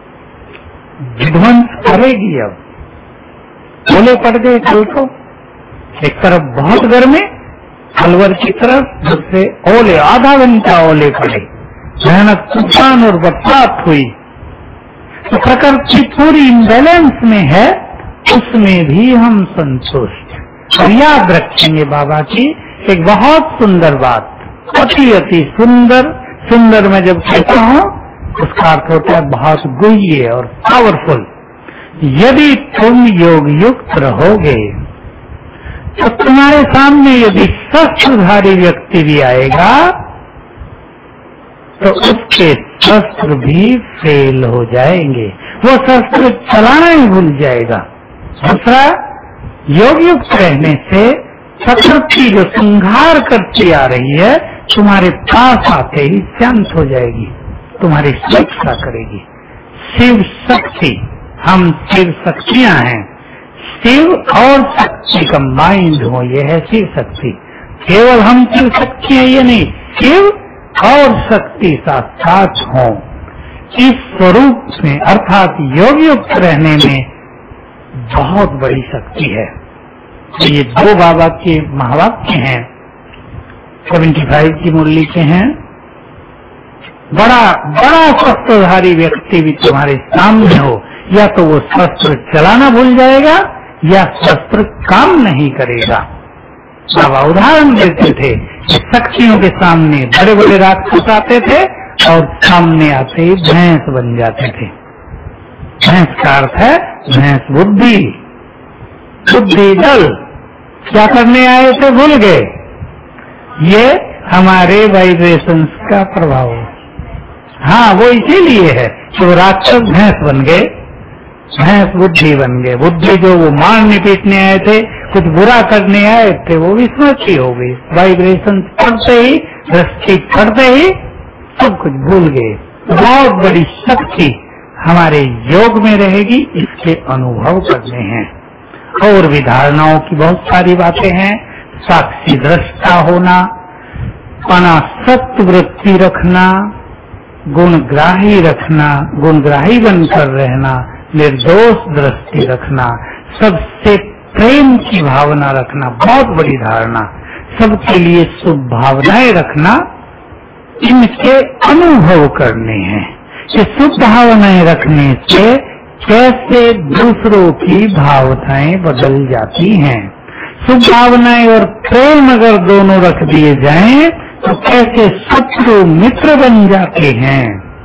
विध्वंस करेगी। अब ओले पड़ गए कल को, एक तरफ बहुत गर्मी, अलवर की तरफ दूसरे ओले, आधा घंटा ओले पड़े, भयानक तूफान और बरसात हुई। तो प्रकृति पूरी इम्बैलेंस में है, उसमें भी हम संतुष्ट। और याद रखेंगे बाबा की एक बहुत सुंदर बात, अति अति सुंदर। सुंदर मैं जब कहता हूँ उसका अर्थ होता है बहुत गुह्य और पावरफुल। यदि तुम योग युक्त रहोगे तो तुम्हारे सामने यदि शस्त्रधारी व्यक्ति भी आएगा तो उसके शस्त्र भी फेल हो जाएंगे, वो शस्त्र चलाना ही भूल जाएगा। दूसरा, योग युक्त रहने से प्रकृति जो संहार करती आ रही है तुम्हारे पास आते ही शांत हो जाएगी, तुम्हारी सुरक्षा करेगी। शिव शक्ति, हम शिव शक्तियां हैं। शिव और शक्ति कंबाइंड हो, ये है शिव शक्ति। केवल हम शिव शक्ति है ये नहीं, शिव और शक्ति साथ हो। इस स्वरूप में अर्थात योग युक्त रहने में बहुत बड़ी शक्ति है। तो ये दो बाबा के महावाक्य हैं, 75 की मुरली के हैं। बड़ा बड़ा शस्त्रधारी व्यक्ति भी तुम्हारे सामने हो, या तो वो शस्त्र चलाना भूल जाएगा या शस्त्र काम नहीं करेगा। बाबा उदाहरण देते थे कि शक्तियों के सामने बड़े बड़े राक्षस आते थे और सामने आते ही भैंस बन जाते थे। भैंस का अर्थ है भैंस बुद्धि, बुद्धि दल। क्या करने आए थे भूल गए। ये हमारे वाइब्रेशंस का प्रभाव है। हाँ, वो इसीलिए है कि वो राक्षस भैंस बन गए, भैंस बुद्धि बन गए। बुद्धि जो वो मारने पीटने आए थे, कुछ बुरा करने आए थे, वो विस्मृति हो गई। वाइब्रेशन पढ़ते ही, दृष्टि पढ़ते ही सब कुछ भूल गए। बहुत बड़ी शक्ति हमारे योग में रहेगी, इसके अनुभव करने हैं। और भी धारणाओं की बहुत सारी बातें हैं। साक्षी दृष्टा होना, अनासक्त वृत्ति रखना, गुणग्राही रखना, गुणग्राही बनकर रहना, निर्दोष दृष्टि रखना, सबसे प्रेम की भावना रखना, बहुत बड़ी धारणा। सबके लिए शुभ भावनाएं रखना, इनके अनुभव करने हैं कि शुभ भावनाएं रखने से कैसे दूसरों की भावनाएं बदल जाती हैं। शुभ भावनाएं और प्रेम अगर दोनों रख दिए जाएं तो कैसे शत्रु मित्र बन जाते हैं।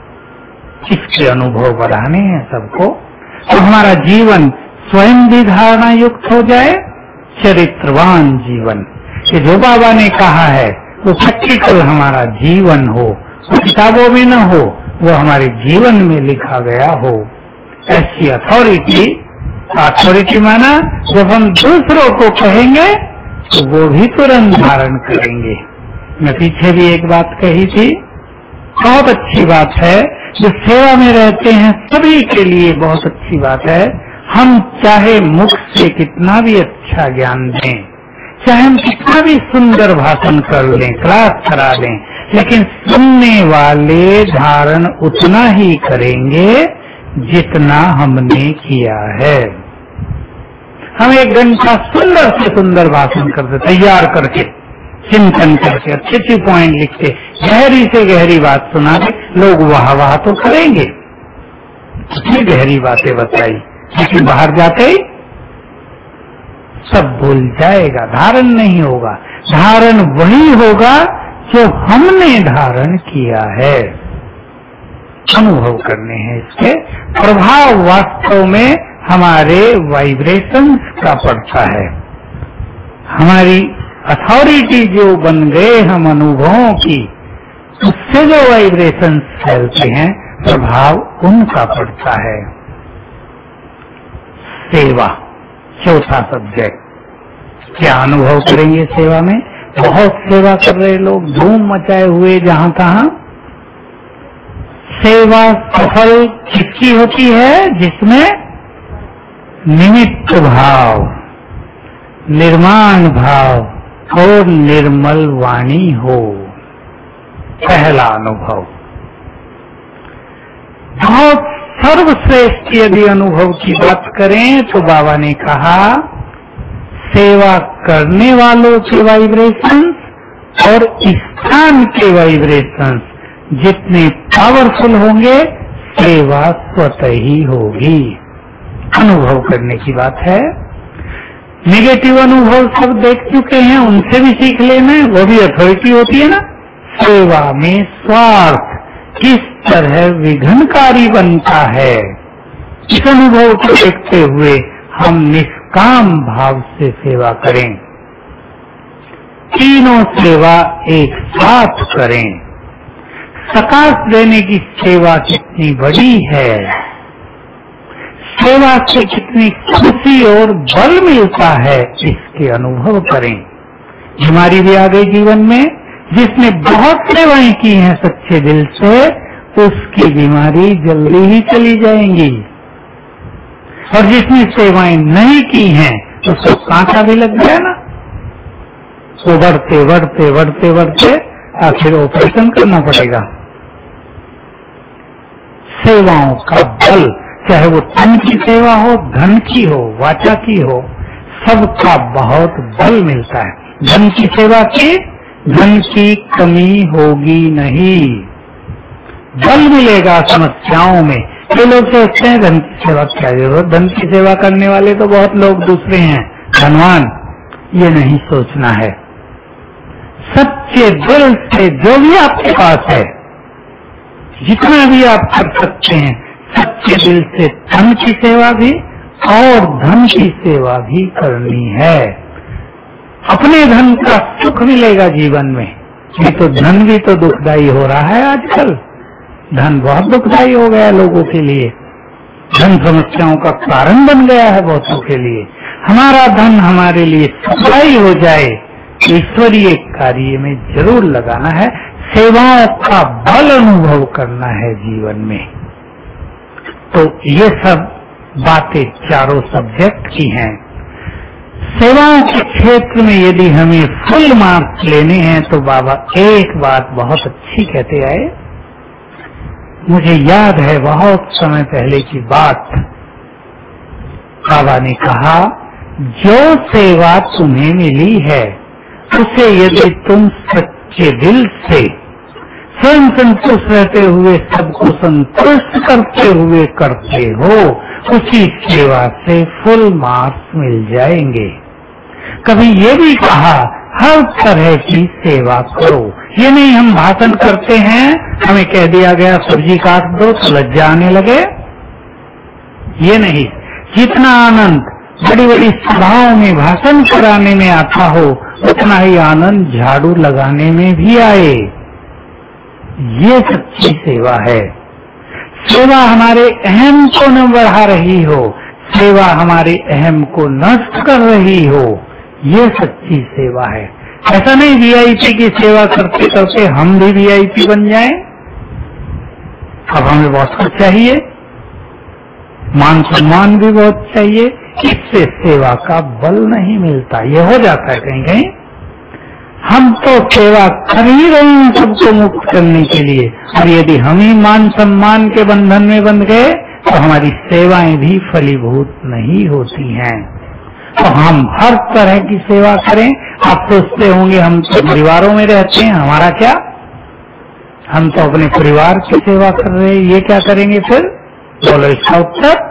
इसके अनुभव बढ़ाने हैं सबको। तो हमारा जीवन स्वयं भी धारणा युक्त हो जाए, चरित्रवान जीवन। कि जो बाबा ने कहा है वो प्रैक्टिकल हमारा जीवन हो, वो किताबों में न हो, वो हमारे जीवन में लिखा गया हो। ऐसी अथॉरिटी माना जब हम दूसरों को कहेंगे तो वो भी तुरंत धारण करेंगे। मैं पीछे भी एक बात कही थी, बहुत अच्छी बात है, जो सेवा में रहते हैं सभी के लिए बहुत अच्छी बात है। हम चाहे मुख से कितना भी अच्छा ज्ञान दें, चाहे हम कितना भी सुंदर भाषण कर लें, क्लास करा दें, लेकिन सुनने वाले धारण उतना ही करेंगे जितना हमने किया है। हम 1 घंटा सुंदर से सुंदर भाषण करते, तैयार करके, चिंतन करके, अच्छे अच्छे पॉइंट लिखते, गहरी से गहरी बात सुना दे, लोग वाह वाह तो करेंगे, कितनी गहरी बातें बताई, लेकिन बाहर जाते ही सब भूल जाएगा, धारण नहीं होगा। धारण वही होगा जो हमने धारण किया है। अनुभव करने हैं इसके प्रभाव, वास्तव में हमारे वाइब्रेशंस का पड़ता है। हमारी अथॉरिटी जो बन गए हम अनुभवों की, उससे जो वाइब्रेशंस फैलते हैं, प्रभाव उनका पड़ता है। सेवा, चौथा सब्जेक्ट। क्या अनुभव करेंगे सेवा में? बहुत सेवा कर रहे लोग, धूम मचाए हुए जहां तहां। सेवा सफल किसकी होती है? जिसमें निमित्त भाव, निर्माण भाव और निर्मल वाणी हो। पहला अनुभव। बहुत सर्वश्रेष्ठ यदि अनुभव की बात करें तो बाबा ने कहा, सेवा करने वालों के वाइब्रेशंस और स्थान के वाइब्रेशंस जितने पावरफुल होंगे, सेवा स्वतः ही होगी। अनुभव करने की बात है। नेगेटिव अनुभव सब देख चुके हैं, उनसे भी सीख लेना है, वो भी अथॉरिटी होती है ना। सेवा में स्वार्थ किस तरह विघ्नकारी बनता है, इस अनुभव को देखते हुए हम निष्काम भाव से सेवा करें, तीनों सेवा एक साथ करें। सकाश देने की सेवा कितनी बड़ी है, सेवा से कितनी खुशी और बल मिलता है, इसके अनुभव करें। बीमारी भी आ गई जीवन में, जिसने बहुत सेवाएं की हैं सच्चे दिल से, उसकी बीमारी जल्दी ही चली जाएंगी। और जिसने सेवाएं नहीं की हैं, उसको कांटा भी लग गया ना, वो बढ़ते बढ़ते बढ़ते बढ़ते आखिर ऑपरेशन करना पड़ेगा। सेवाओं का बल, चाहे वो तन की सेवा हो, धन की हो, वाचा की हो, सबका बहुत बल मिलता है। धन की सेवा की, धन की कमी होगी नहीं, बल मिलेगा समस्याओं में। ये लोग सोचते हैं धन की सेवा क्या जरूरत, धन की सेवा करने वाले तो बहुत लोग दूसरे हैं धनवान। ये नहीं सोचना है। सच्चे दिल से जो भी आपके पास है, जितना भी आप कर सकते हैं, सच्चे दिल से धन की सेवा भी और धन की सेवा भी करनी है। अपने धन का सुख मिलेगा जीवन में। ये तो धन भी तो दुखदाई हो रहा है आजकल। धन बहुत दुखदाई हो गया लोगों के लिए। धन समस्याओं का कारण बन गया है बहुतों के लिए। हमारा धन हमारे लिए सप्लाई हो जाए, ईश्वरीय कार्य में जरूर लगाना है। सेवाओं का बल अनुभव करना है जीवन में। तो ये सब बातें चारों सब्जेक्ट की हैं। सेवाओं के क्षेत्र में यदि हमें फुल मार्क्स लेने हैं तो बाबा एक बात बहुत अच्छी कहते आए। मुझे याद है बहुत समय पहले की बात। बाबा ने कहा, जो सेवा तुम्हें मिली है उसे यदि तुम सच्चे दिल से स्वयं संतुष्ट रहते हुए सबको संतुष्ट करते हुए करते हो, उसी सेवा से फुल मार्क्स मिल जाएंगे। कभी ये भी कहा, हर तरह की सेवा करो। ये नहीं हम भाषण करते हैं, हमें कह दिया गया सब्जी काट दो तो लज्जा आने लगे। ये नहीं, जितना आनंद बड़ी बड़ी सभाओं में भाषण कराने में आता हो, उतना ही आनंद झाड़ू लगाने में भी आए। ये सच्ची सेवा है। सेवा हमारे अहम को न बढ़ा रही हो, सेवा हमारे अहम को नष्ट कर रही हो, ये सच्ची सेवा है। ऐसा नहीं वीआईपी की सेवा करते करते हम भी वीआईपी बन जाएं। अब हमें बहुत कुछ चाहिए, मान सम्मान भी बहुत चाहिए, इससे सेवा का बल नहीं मिलता। ये हो जाता है कहीं कहीं। हम तो सेवा कर ही रहे हैं सबको मुक्त करने के लिए, और यदि हम ही मान सम्मान के बंधन में बंध गए तो हमारी सेवाएं भी फलीभूत नहीं होती हैं। तो हम हर तरह की सेवा करें। आप सोचते होंगे हम तो परिवारों में रहते हैं, हमारा क्या, हम तो अपने परिवार की सेवा कर रहे हैं, ये क्या करेंगे फिर? बोलो इसका उत्तर।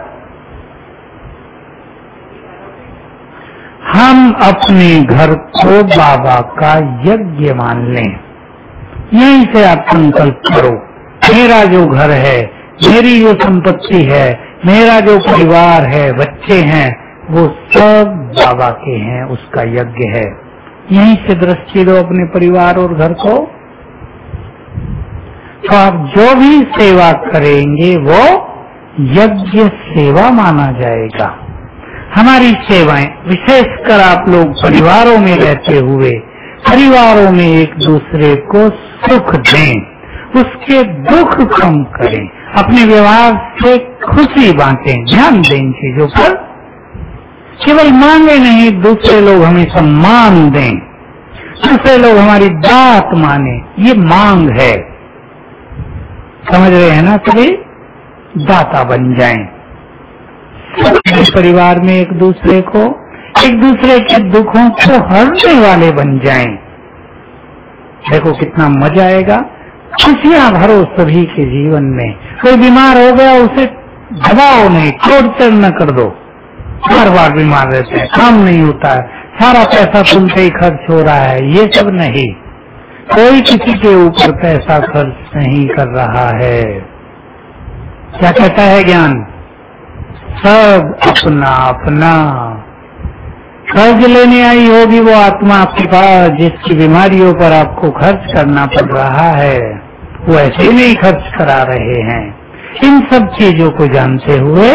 हम अपने घर को बाबा का यज्ञ मान लें। यहीं से आप संकल्प करो, मेरा जो घर है, मेरी जो संपत्ति है, मेरा जो परिवार है, बच्चे हैं, वो सब बाबा के हैं, उसका यज्ञ है। यहीं से दृष्टि दो अपने परिवार और घर को। तो आप जो भी सेवा करेंगे वो यज्ञ सेवा माना जाएगा। हमारी सेवाएं, विशेषकर आप लोग परिवारों में रहते हुए परिवारों में एक दूसरे को सुख दें, उसके दुख कम करें, अपने व्यवहार से खुशी बांटें, ध्यान दें इन चीजों पर। केवल मांगे नहीं, दूसरे लोग हमें सम्मान दें, दूसरे लोग हमारी बात माने, ये मांग है। समझ रहे हैं ना? सभी दाता बन जाएं। परिवार में एक दूसरे के दुखों को हरने वाले बन जाएं। देखो कितना मजा आएगा, खुशियां भरो सभी के जीवन में। कोई बीमार हो गया उसे दबाओ नहीं, टॉर्चर न कर दो। बार बार बीमार रहते हैं, काम नहीं होता है, सारा पैसा तुम पे ही खर्च हो रहा है, ये सब नहीं। कोई किसी के ऊपर पैसा खर्च नहीं कर रहा है। क्या कहता है ज्ञान? सब अपना अपना। कर्ज लेने आई होगी वो आत्मा आपके पास, जिसकी बीमारियों पर आपको खर्च करना पड़ रहा है, वो ऐसे ही नहीं खर्च करा रहे हैं। इन सब चीजों को जानते हुए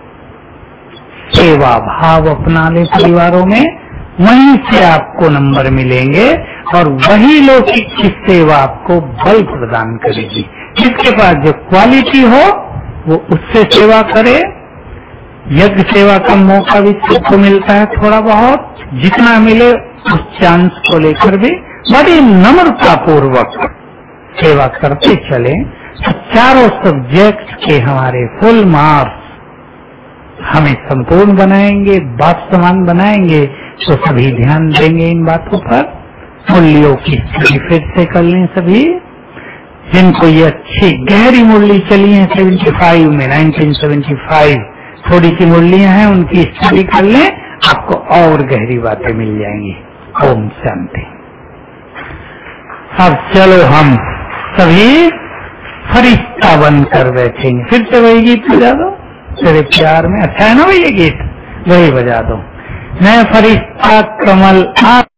सेवा भाव अपना ले परिवारों में, वहीं से आपको नंबर मिलेंगे और वही लौकिक की सेवा आपको बल प्रदान करेगी। जिसके पास जो क्वालिटी हो वो उससे सेवा करे। यज्ञ सेवा का मौका भी सबको मिलता है, थोड़ा बहुत जितना मिले उस चांस को लेकर भी बड़ी नम्रता पूर्वक सेवा करते चले। तो चारों सब्जेक्ट के हमारे फुल मार्क्स हमें संपूर्ण बनाएंगे, वास्तवान बनाएंगे, तो सभी ध्यान देंगे इन बातों पर। मुरलियों की स्टडी फिर से कर लें सभी, जिनको ये अच्छी गहरी मुरली चली है 75 में, 1975 थोड़ी सी मुरलियां हैं, उनकी स्टडी कर लें, आपको और गहरी बातें मिल जाएंगी। ओम शांति। अब चलो हम सभी फरिश्ता बनकर बैठेंगे। फिर से वही गीत बजा दो तेरे प्यार में। अच्छा है ना वही गीत, वही बजा दो। मैं फरिश्ता कमल आ